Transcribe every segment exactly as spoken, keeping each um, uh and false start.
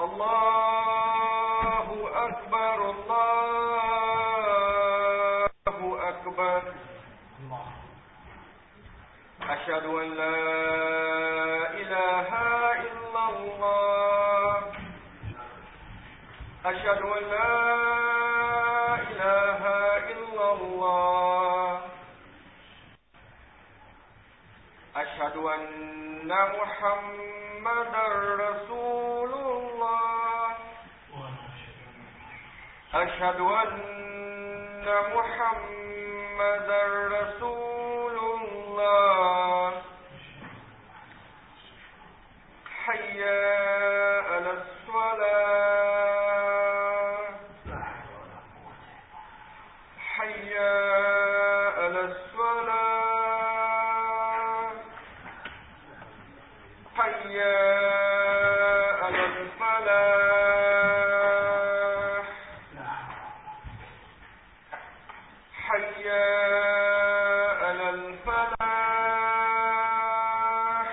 الله أكبر الله أكبر. أشهد أن لا إله إلا الله. أشهد أن لا إله إلا الله. أشهد أن محمدا رسول الله. أشهد أن محمدا رسول الله. حي على الصلاة. حي على الصلاة. حي على الفلاح. حي على الفلاح.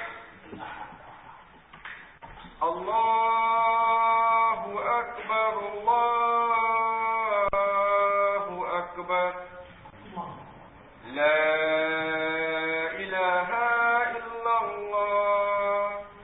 الله أكبر الله أكبر. لا إله إلا الله.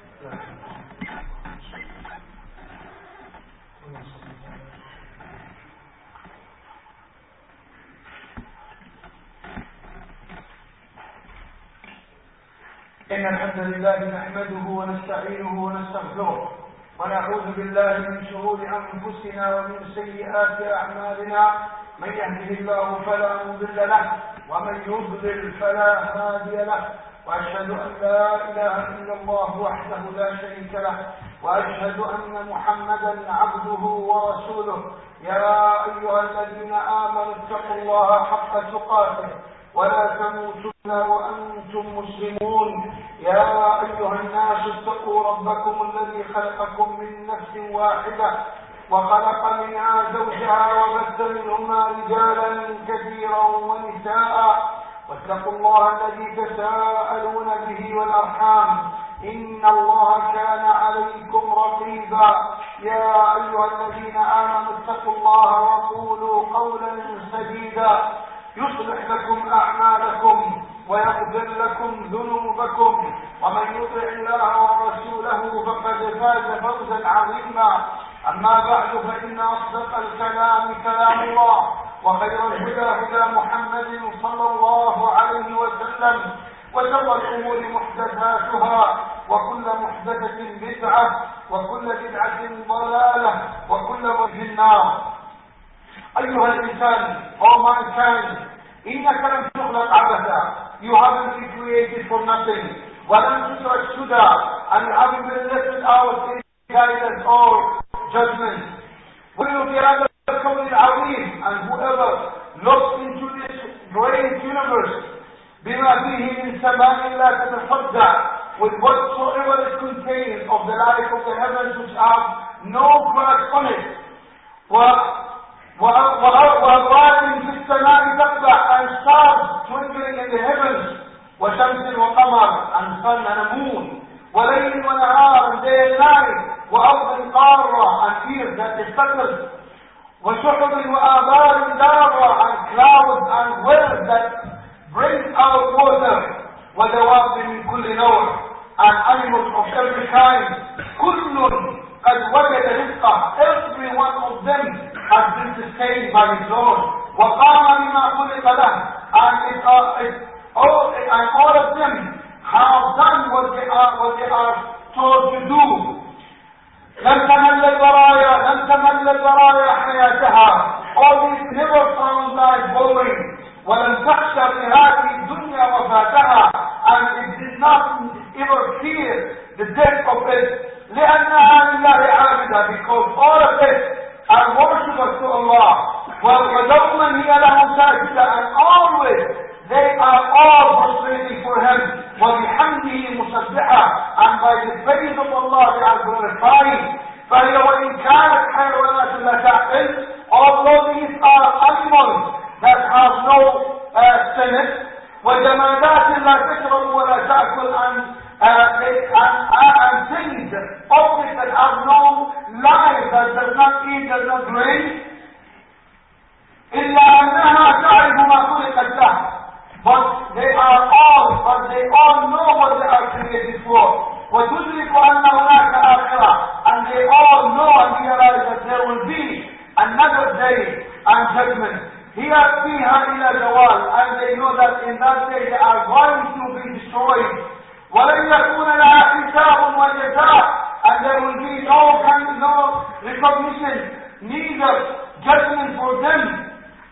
إن الحمد لله نحمده ونستعينه ونستغفره ونعوذ بالله من شرور أنفسنا ومن سيئات أعمالنا. من يهده الله فلا مضل له ومن يضلل فلا هادي له. وأشهد أن لا إله إلا الله وحده لا شريك له وأشهد أن محمدا عبده ورسوله. يا أيها الذين آمنوا اتقوا الله حق تقاته ولا تموتن وأنتم مسلمون. يا أيها الناس اتقوا ربكم الذي خلقكم من نفس واحدة وخلق منها زوجها وبث منهما رجالا كثيرا ونساء واتقوا الله الذي تساءلون به والأرحام إن الله كان عليكم رقيبا. يا أيها الذين آمنوا اتقوا الله وقولوا قولا سديدا يصلح لكم أعمالكم ويغفر لكم ذنوبكم ومن يطع الله ورسوله فقد فاز فوزا عظيما. أما بعد فإن أصدق الكلام كلام الله وخير الهدى هدى محمد صلى الله عليه وسلم وشر الأمور محدثاتها وكل محدثة بدعة وكل بدعة ضلالة وكل ضلالة في النار. أيها الإنسان or mankind إنك لم تخلق عبثا. You haven't been created for nothing. ولم تترك سدى and you haven't been left without any guidance or judgment. وَلِيُطِيعَنَّ الْكَوْنِ الْعَظِيمِ and whoever looks into this great universe بما فيه من سماء لا تتصدع with whatsoever it contains of the light of the heavens which have no cracks on it. وأبراج في السماء تطلع and stars twinkling in the heavens وشمس وقمر and sun and moon وليل ونهار and day and night وأرض قارة and earth that is settled وشحب وآبار دارة and clouds and wells that bring out water ودواب من كل نوع and animals of every kind. كل قد وجد رزقه. Every one of them has been sustained by his Lord. وقام بما خلق له and it, uh, it, all, and all of them have done what they are, what they are told to do. لم تمل البرايا لم تمل البرايا حياتها. All these never found life boring. ولم تخشى بهذه الدنيا وفاتها and it did not ever fear the death of it. لأنها لله عابدة because all of it are worshippers to Allah. وَدَوْمًا هِيَ لَهُ سَاجِدًا and always they are all prostrating for Him. وَبِحَمْدِهِ مُسَبِّحًا and by the praise of Allah they are glorifying. فَهِيَ وَإِنْ كَانَتْ حَيْوَانَاتٌ لَا تَعْقِلُ. Although these are animals that have no uh, sense, وَجَمَادَاتٍ لَا تَشْرَبُ وَلَا تَأْكُلْ and, uh, they, and, uh, and things, objects that have no life that does not eat, does not drink, إلا أنها تعرف ما خلقت له. But they are all, but they all know what they are created for. وتدرك أن هناك آخرة, and they all know and realize that there will be another day and judgment. هي فيها إلى زوال, and they know that in that day they are going to be destroyed. ولن يكون لها حساب وجزاء, and there will be no no recognition, neither judgment for them.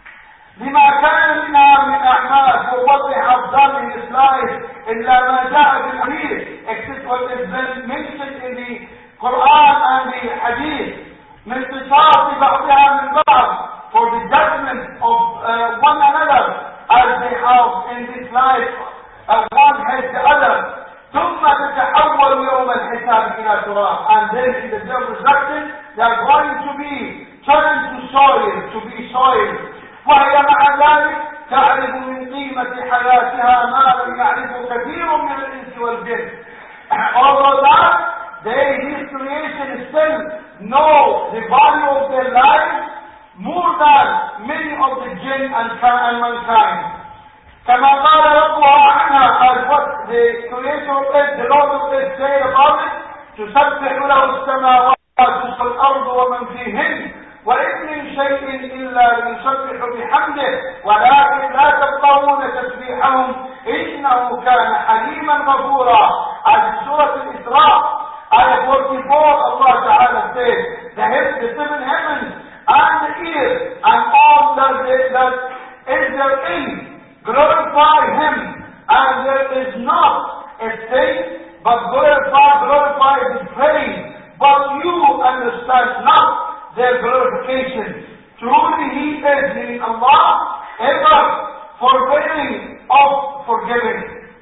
لما كان منها من أعمال, for what they have done in this life, إلا ما جاء في الحديث, except what has been mentioned in the Quran and the Hadith, من قصاص بعضها من بعض, for the judgment of uh, one another, as they have in this life, uh, one has the other. ثم تتحول يوم الحساب إلى تراب, and then in the day of resurrection they are going to be turned to soil, to be soil. وهي مع ذلك تعرف من قيمة حياتها ما لم يعرفه كثير من الإنس والجن. Although that they, this creation still know the value of their lives more than many of the jinn and, and mankind. كما قال ربها عنها, as what the creator of it, the Lord of it said about it, تسبح له السماوات والأرض ومن فيهن وإن من شيء إلا يسبح بحمده ولكن لا تفقهون تسبيحهم إنه كان حليما غفورا. As in Surah Al-Isra, ayah forty-four, Allah Ta'ala says, the, heaven, the seven heavens and the earth and all that, that is therein glorify Him, and there is not a thing but glorify, glorify His praise, but you understand not their glorification. Truly He is, meaning Allah, ever forbearing of forgiving.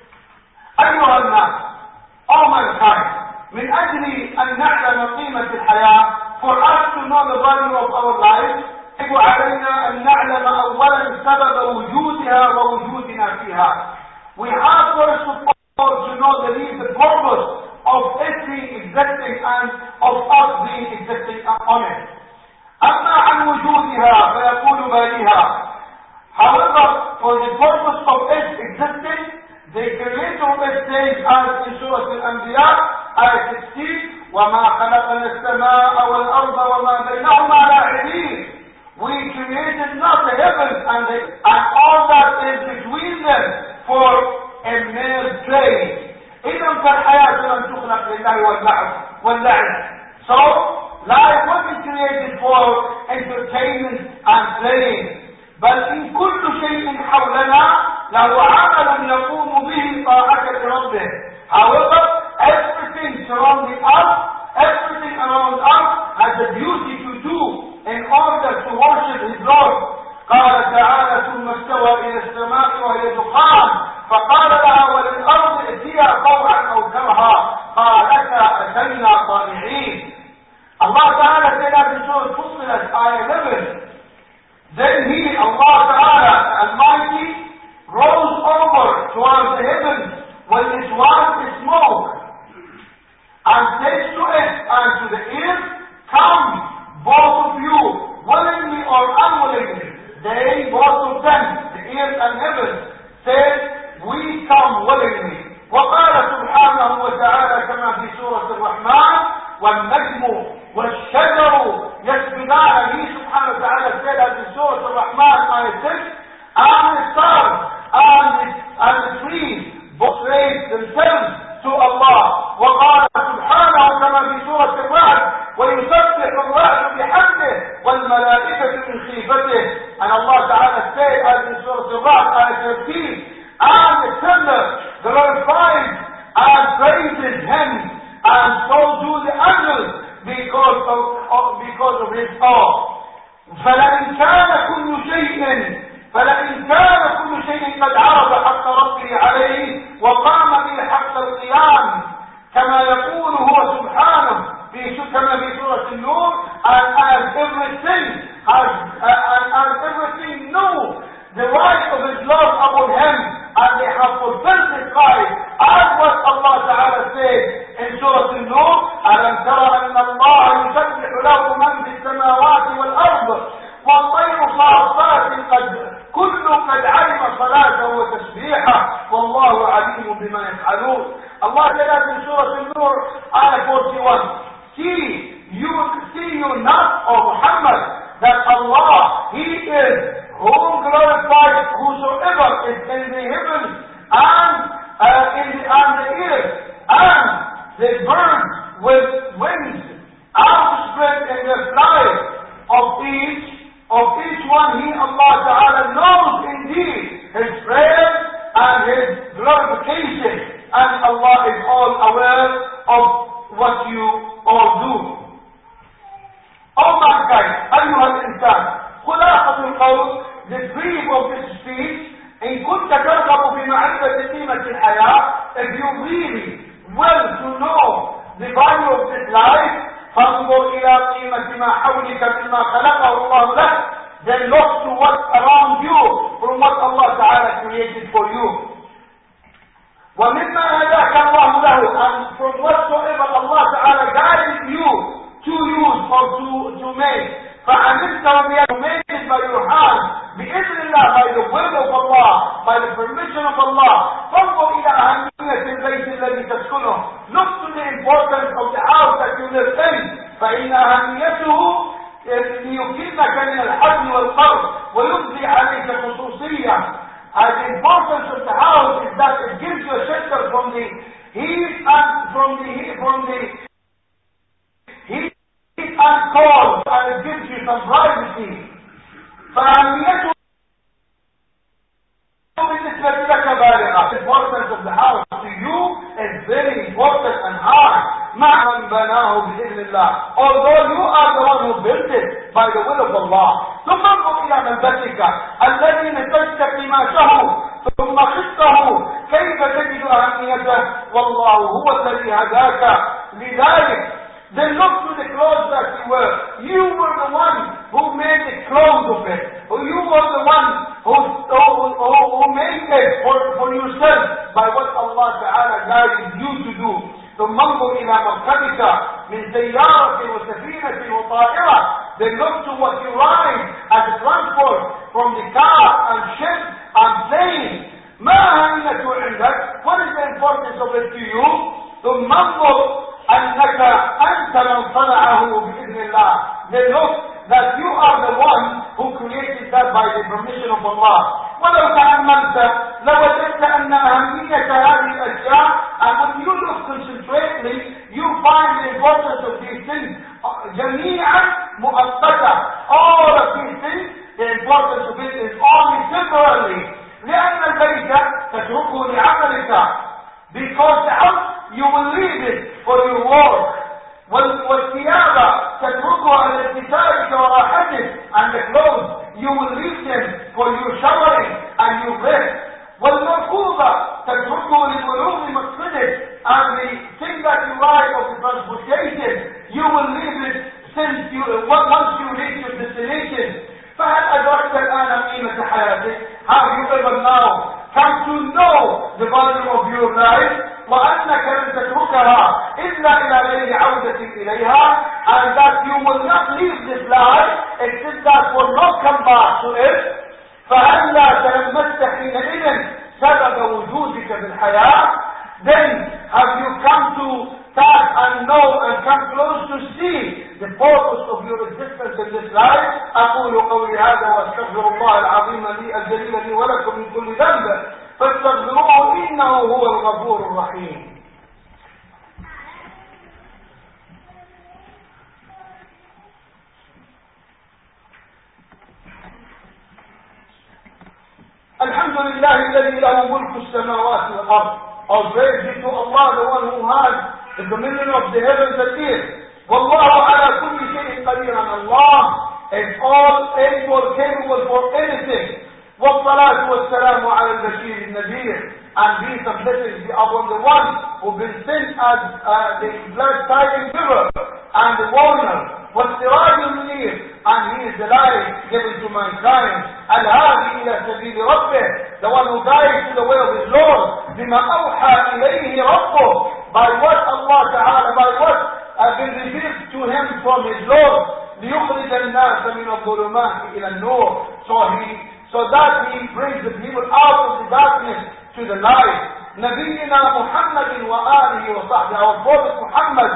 أيها الناس, all mankind, من أجل أن نعلم قيمة الحياة, for us to know the value of our life, يجب علينا أن نعلم أولا سبب وجودها ووجودنا فيها. We have first of all to know the reason, the purpose of it being existing and of us being existing on it. أما عن وجودها فيقول باليها. However, for the purpose of its existing, the creator of it says, as in Surah Al-Anbiya, ayah sixteen, وَمَا خَلَقَنَا السَّمَاءَ وَالْأَرْضَ وَمَا بَيْنَهُمَا لَاعِبِينَ. We created not the heavens and, the, and all that is between them for a mere play. إِذًا فَالْحَيَاةُ لَمْ تُخْلَقْ لِلَّهِ وَاللَّعِبِ. So, life wasn't created for entertainment and playing. بل إن كل شيء حولنا له عمل يقوم به طاعة ربه. However, everything surrounding us, everything around us has a duty to do in order to worship His Lord. قال تعالى ثم استوى إلى السماء وهي دخان فقال لها وللأرض ائتيا طوعا أو كرها قالتا أتينا طائعين. Allah Ta'ala said that in Surah Fussilat, ayah eleven, then He, Allah Ta'ala, Almighty, rose over towards the heavens when it was a smoke, and said to it and to the earth, come, both of you, willingly or unwillingly. They, both of them, the earth and heaven, said, we come willingly. وقال سبحانه وتعالى كما في سورة الرحمن والنجم والشجر يسجدان. He subhanahu wa ta'ala said as in Surah Al-Rahman ayah six, and the stars and the, and the trees both raise themselves to Allah. وقال سبحانه كما في سورة الرعد ويسبح الرعد بحمده والملائكة من خيفته. And Allah Ta'ala said as in Surah Al-Ra'd ayah thirteen, and the thunder glorifies and praises Him, and so do the angels because of, of, because of His awe. فلئن كان كل شيء فلئن كان كل شيء قد عرض حق ربه عليه وقام به حق القيام كما يقول هو سبحانه في كما في سورة النور, and as everything has uh, and as everything knew the right of His love upon Him, and they have fulfilled His right, as what Allah Ta'ala said in Surah Al-Nur, أَلَمْ تَرَ أَنَّ اللَّهَ يُسَبِّحُ one, see you, see you not, O Muhammad, that Allah, He is whom glorifies whosoever is in the heavens and uh, in the, on the earth, and the birds with wings outspread in the flight of each, of each one. He, Allah Ta'ala, knows indeed His praise and His glorification, and Allah is all aware of what you all do. Oh mankind, أيها الإنسان, خلاصة القول, the brief of this speech, إن كنت ترغب في معرفة قيمة الحياة, if you really want to know the value of this life, فانظر إلى قيمة ما حولك مما خلقه الله لك, then look to what's around you from what Allah Ta'ala created for you. ومما هداك الله له, and from whatsoever Allah Ta'ala guided you to use or to, to make, فعملته بيده, made it by your hand, بإذن الله, by the will of Allah, by the permission of Allah. فانظر إلى أهمية البيت الذي تسكنه, look to the importance of the house that you live in, فإن أهميته ليكلمك من الحزن والقرب ويبدي عليك خصوصية. And the importance of the house is that it gives you a shelter from the heat and from the from the heat and cold, and it gives you some privacy. فأهميته بالنسبة لك بالغة. The importance of the house to you is very important and high. مع من بناه بإذن الله, although you are the one who built it by the will of Allah. ثم انظر إلى منبتك الذي نتجت قماشه ثم خطه, كيف تجد أهميته, والله هو الذي هداك لذلك. Then look to the clothes that you wear. You were the one who made the clothes of it. You were the one who, who, who, who made it for, for yourself by what Allah Ta'ala guided you to do. ثم انظر إلى مركبك من سيارة وسفينة وطائرة. Then look to what you ride as a transport from the car and ship and plane. ما أهميته عندك? What is the importance of it to you? ثم انظر أنك أنت من صنعه بإذن الله. Then look that you are the one who created that by the permission of Allah. ولو تأملت لوجدت أن أهمية هذه الأشياء, and when you look concentratedly, you find the importance of these things جميعا مؤقتة. All of these things, the importance of it is only temporarily. لأن البيت تتركه لعملك, because the house you will leave it for your work. والثياب تتركها لاتساعك وراحتك, and the clothes you will leave them for your showering and your rest. والمركوبة تتركه لبلوغ مقصدك, and the thing that you ride of the transportation you will leave it since you once you reach your destination. فهل أدركت الآن قيمة حياتك? Have you ever now come to know the value of your life, وأنك لن تتركها إلا إلى غير عودة إليها, and that you will not leave this life except that will not come back to it. فهلا تلمست حينئذ سبب وجودك بالحياة? Then have you come to touch and know and come close to see the purpose of your existence in this life? أقول قولي هذا وأستغفر الله العظيم لي الجليل لي ولكم من كل ذنب فاستغفروه إنه هو الغفور الرحيم. الحمد لله الذي له ملك السماوات والأرض. All praise be to Allah, the one who has the dominion of the heavens and earth. والله على كل شيء قدير. Allah is all able, capable for anything. والصلاة والسلام على البشير النذير, and peace and blessings be upon the one who been sent as uh, the glad tidings giver and the warner. والسراج المنير, and he is the light given to mankind. الهادي إلى سبيل ربه, the one who guides to the way of his Lord. بما أوحى إليه ربه, by what Allah Ta'ala, by what has been revealed to him from his Lord. ليخرج الناس من الظلمات إلى النور, so he so that he brings the people out of the darkness to the light. نبينا محمد وآله وصحبه, our Prophet Muhammad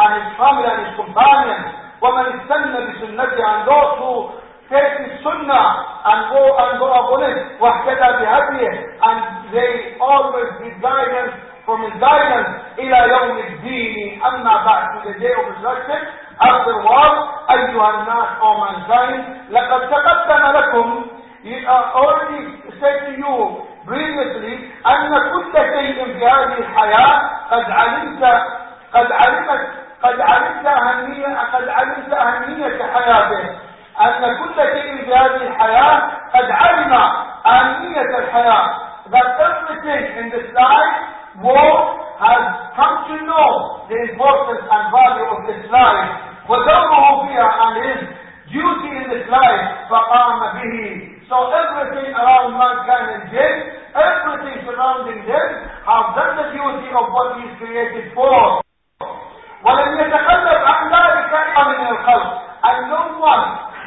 and his family and his companions. وَمَنِ اسْتَنَّ بِسُنَّتِهِ, and those who take his sunnah and go and go upon it, وَاهْتَدَى بِهَدْيِهِ, and they always give guidance from his guidance, إِلَى يَوْمِ الدِّينِ, أَمَّا بَعْدُ, to the day of resurrection. Afterwards, أَيُّهَا النَّاسُ, O mankind, لَقَدْ تَقَدَّمَ لَكُمْ, he already said to you previously, أَنَّ كُلَّ شَيْءٍ فِي هَذِهِ الْحَيَاةِ قَدْ عَلِمْتَ قَدْ عَلِمَتْ قد علمت أهمية قد علمت أهمية حياته أن كل شيء في هذه الحياة قد علم أهمية الحياة, that everything in this life world has come to know the importance and value of this life, وَدَوْرُهُ فيها, and his duty in this life, فَقَامَ بِهِ. So everything around mankind and jinn, everything surrounding them, have done the duty of what he is created for. ولم يتخلف عن ذلك من الخلق, and no one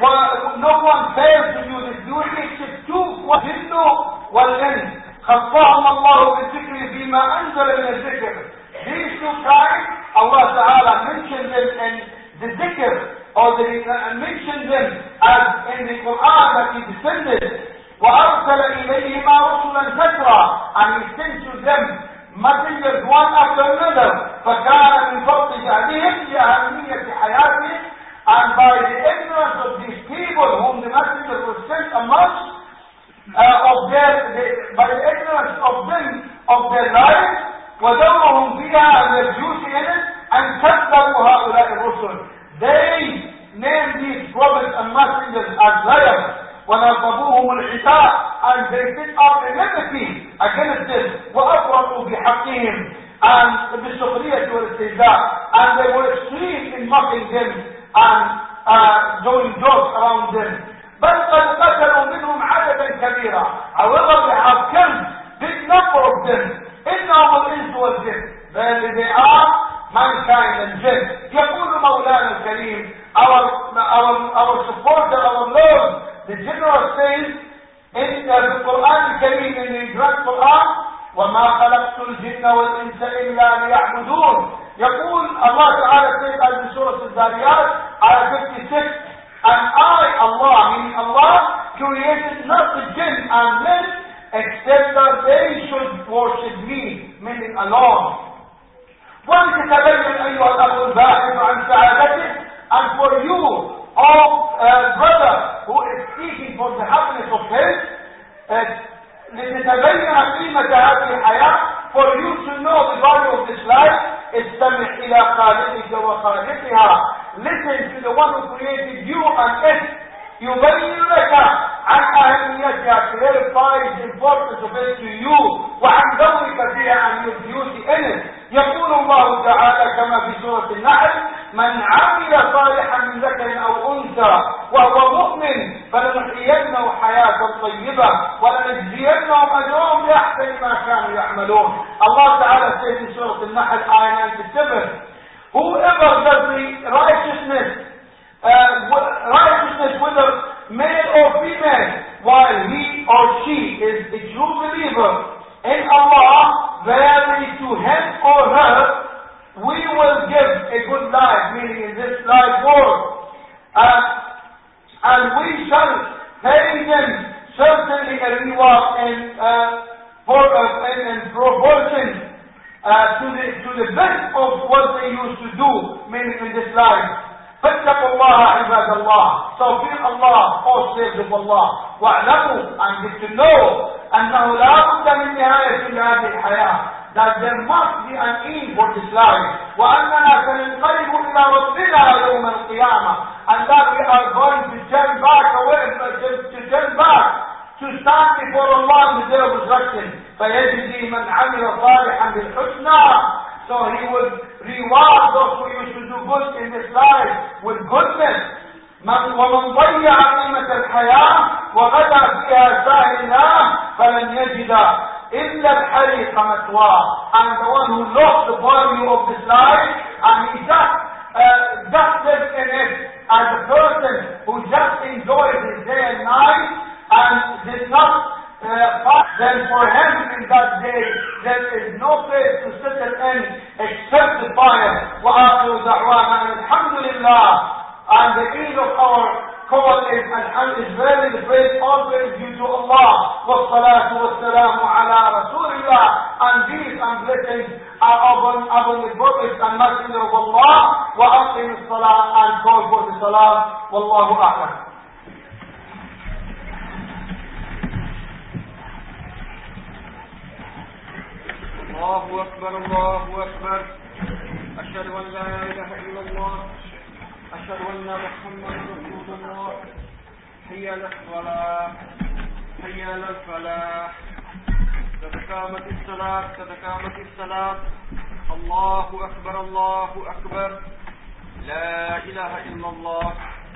no one fails to do this duty except two, والجن والإنس, خصهم الله بالذكر فيما أنزل من الذكر. These two kinds, Allah Ta'ala mentioned them in the dhikr, or the, uh, mentioned them as in the Quran that he descended. وأرسل إليهما رسلا تترى, and he sent to them messengers one after another. فكان من فضل جهلهم لأهمية حياتهم, and by the ignorance of these people whom the messengers were sent amongst, uh, of their, the, by the ignorance of them of their lives, ودورهم فيها, and their duty in it, and كذبوا هؤلاء الرسل, they named these prophets and messengers as liars, ونصبوهم العتاب, and they set up enmity against them, وأفرطوا في حقهم, and بالسخرية والاستهزاء, and they were extreme in mocking them and uh, doing jokes around them. بل قد قتلوا منهم عددا كبيرا, however they have killed big number of them. إنهم الإنس والجن, bal they are mankind and jinn. يقول مولانا الكريم, our, our, our supporter, our Lord, the general says in uh, the Quran الكريم, in the Grand Quran, وَمَا خَلَقْتُ الْجِنَّ وَالْإِنسَ إِلَّا لِيَعْبُدُونَ. يقول Allah Ta'ala says as in Surah Al-Zariyat, ayah fifty-six, and I, Allah, meaning Allah, created not the jinn and men except that they should worship me, meaning alone. وَلِتَتَبَيَّنْ أَيُّهَا الْأَخُ الْبَاحِثُ عَنْ سَعَادَتِهِ, and for you, oh uh, brother, who is seeking for the happiness of his, uh, لتتبين قيمة هذه الحياة, for you to know the value of this life, استمع إلى خالقك وخالقها, listen to the one who created you and it, يبين لك عن أهميتها, clarifies the importance of it to you, وعن دورك فيها, and your duty in it. يقول الله تعالى كما في سورة النحل, من عمل صالحا من ذكر أو أنثى وهو مؤمن فلنحيينه حياة طيبة ولنجزينهم أجرهم بأحسن ما كانوا يعملون. Allah Ta'ala says in Surah Al-Nahl, ayah ninety-seven, whoever does the righteousness, uh, righteousness whether male or female, while he or she is a true believer in Allah, verily to him or her we will give a good life, meaning in this life world, uh, and we shall pay them certainly a reward in, uh, for, uh, in, in proportion uh, to the to the best of what they used to do, meaning in this life. فاتقوا الله عباد الله, so fear Allah, O slaves of Allah, واعلموا, and get to know, أنه لا بد من نهاية هذه الحياة, that there must be an end for this life, وأننا سننقلب إلى ربنا يوم القيامة, and that we are going to turn back away, to, to turn back, to stand before Allah in the day of resurrection. فيجزي من عمل صالحا بالحسنى, so he would reward those who used to do good in this life with goodness. من ومن ضيع قيمة الحياة وغدا فيها ساهلا فلن يجد إلا الحريق مثواه, and the one who lost the value of this life and he just uh, just lives in it as a person who just enjoys his day and night and did not Uh, then for him in that day there is no place to settle in except the fire. وآخر دعوانا الحمد لله. And the end of our call is Alhamdulillah, is very the praise all praise due to Allah. Wassalatu wassalamu ala Rasulillah. And these and blessings are upon, upon the Prophet and Messenger of Allah. Wa aqim as-salah and call for the salah. Wallahu a'lam. الله أكبر الله أكبر أشهد أن لا إله إلا الله أشهد أن محمدا رسول الله حي على الصلاة حي على الفلاح قد قامت الصلاة قد قامت الصلاة الله أكبر الله أكبر لا إله إلا الله.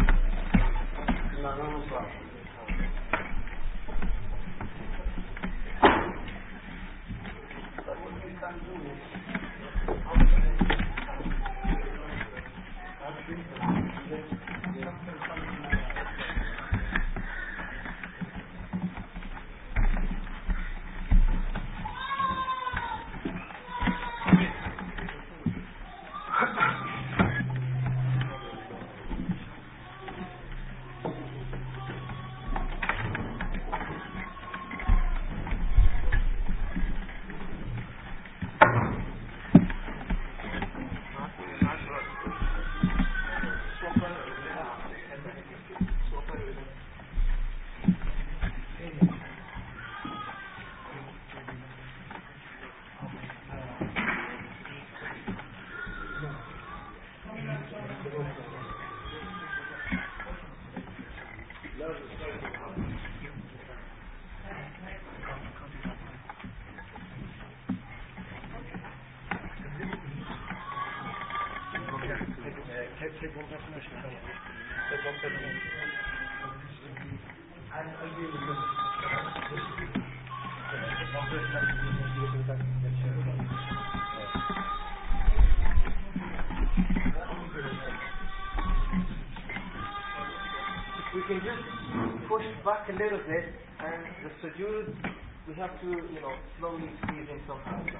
We can just push back a little bit, and the sujood, we have to, you know, slowly squeeze in somehow. So.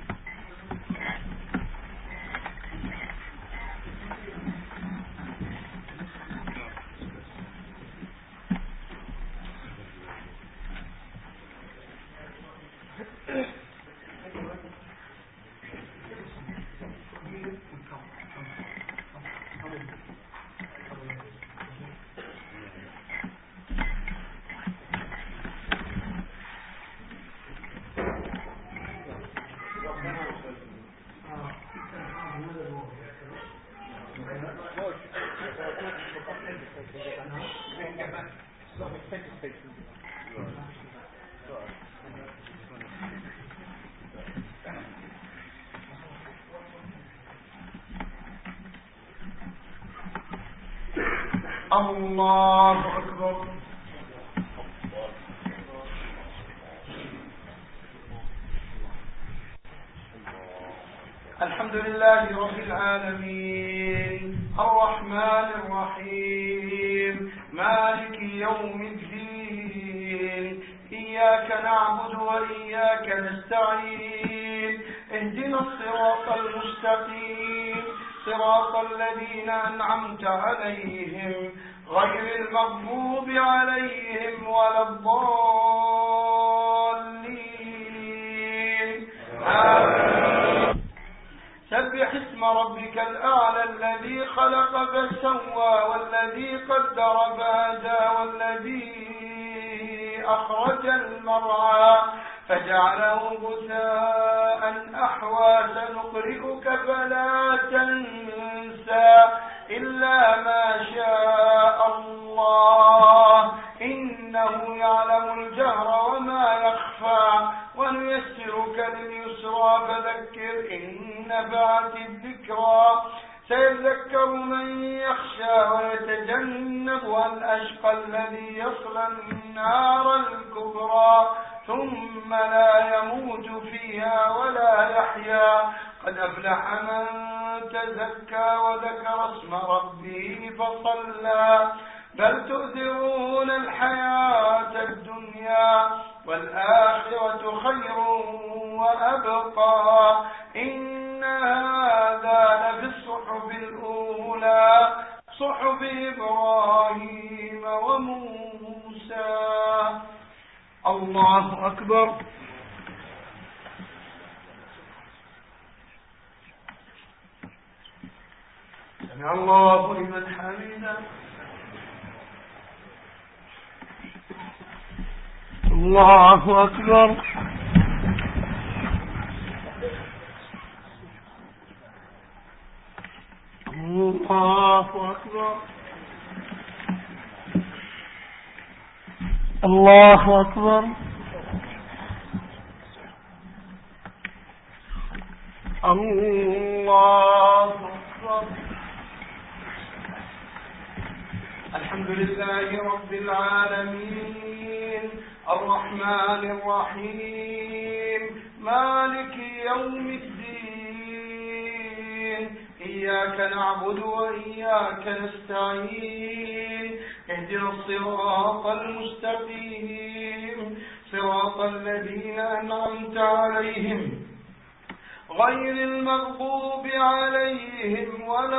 الله أكبر. الحمد لله رب العالمين الرحمن الرحيم مالك يوم الدين إياك نعبد وإياك نستعين اهدنا الصراط المستقيم صراط الذين أنعمت عليهم غير المغضوب عليهم ولا الضالين آمين. سبح اسم ربك الأعلى الذي خلق فسوى والذي قدر فهدى والذي أخرج المرعى فجعله غثاء أحوى سنقرئك فلا تنسى إلا ما شاء الله إنه يعلم الجهر وما يخفى ونيسرك لليسرى فذكر إن نفعت الذكرى سيذكر من يخشى ويتجنبها الأشقى الذي يصلى النار الكبرى ثم لا يموت فيها ولا يحيا قد أفلح من تزكى وذكر اسم ربه فصلى بل تؤثرون الحياة الدنيا والآخرة خير وأبقى إن إن هذا لفي الصحف الأولى صحف إبراهيم وموسى. الله أكبر. سمع الله لمن حمده. الله أكبر. الله أكبر. الله أكبر. الله أكبر. الحمد لله رب العالمين الرحمن الرحيم مالك يوم الدين إياك نعبد وإياك نستعين اهدنا الصراط المستقيم صراط الذين أنعمت عليهم غير المغضوب عليهم ولا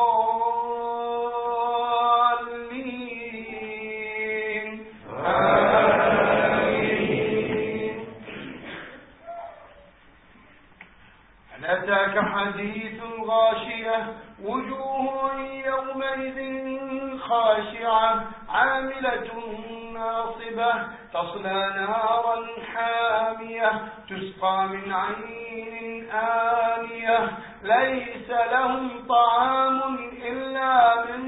الضالين. آمين. هل أتاك حديث الغاشية وجوه يومئذ خاشعة عاملة ناصبة تصلى نارا حامية تسقى من عين آنية ليس لهم طعام إلا من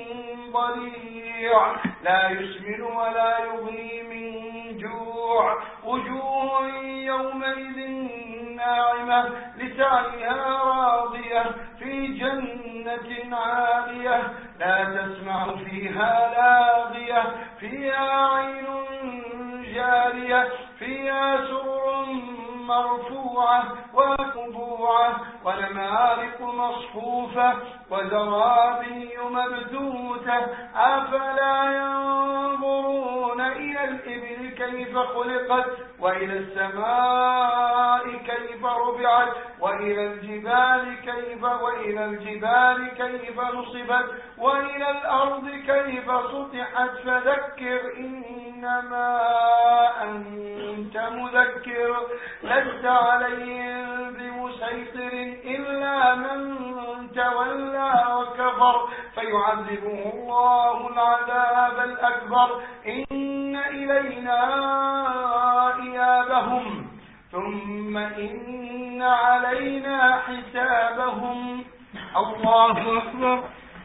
ضريع لا يسمن ولا يغني من جوع وجوه يومئذ ناعمة لسعيها راضية في جنة عالية لا تسمع فيها لاغية فيها عين جارية فيها سرر مرفوعة وموضوعة ونمارق مصفوفة وزرابي مبثوثة أفلا ينظرون إلى الإبل كيف خلقت وإلى السماء كيف رفعت وإلى الجبال كيف وإلى الجبال كيف نصبت وإلى الأرض كيف سطحت فذكر إنما أنت مذكر لست عليهم بمسيطر إلا من تولى وكفر فيعذبه الله العذاب الأكبر إن إلينا إيابهم ثم إن علينا حسابهم. الله أكبر.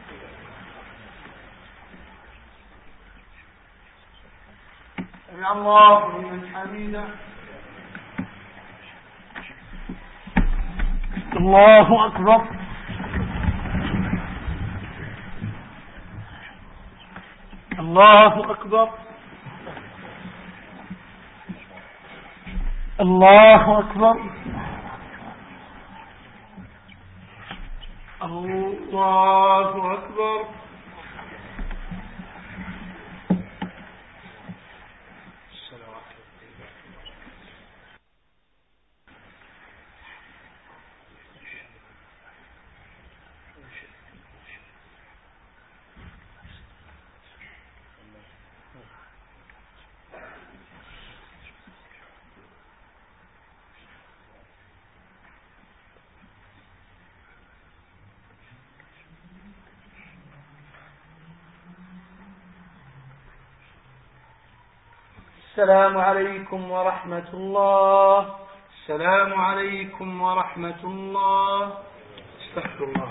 سمع الله لمن حمده. الله أكبر. الله أكبر. الله أكبر. الله أكبر. السلام عليكم ورحمة الله. السلام عليكم ورحمة الله. استغفر الله.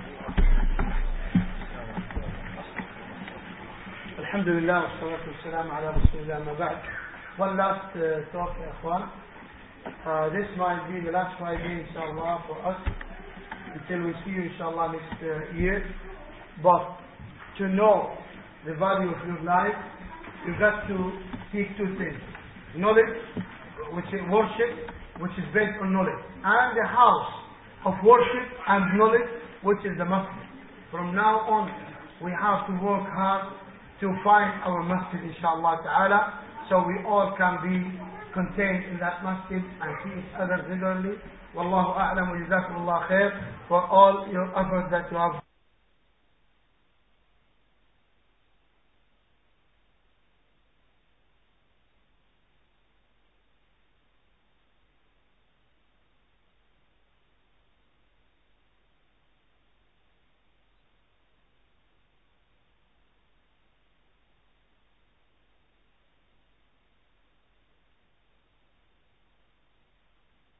الحمد لله والصلاة والسلام على رسول الله. ما بعد. One last uh, talk, Ikhwan. Uh, this might be the last Friday, inshallah, for us until we see you, inshallah, next uh, year. But to know the value of your life, you got to seek two things: knowledge, which is worship, which is based on knowledge, and the house of worship and knowledge, which is the masjid. From now on, we have to work hard to find our masjid, inshallah ta'ala, so we all can be contained in that masjid and see each other regularly. Wallahu a'lam wa jazakumullah khair for all your efforts that you have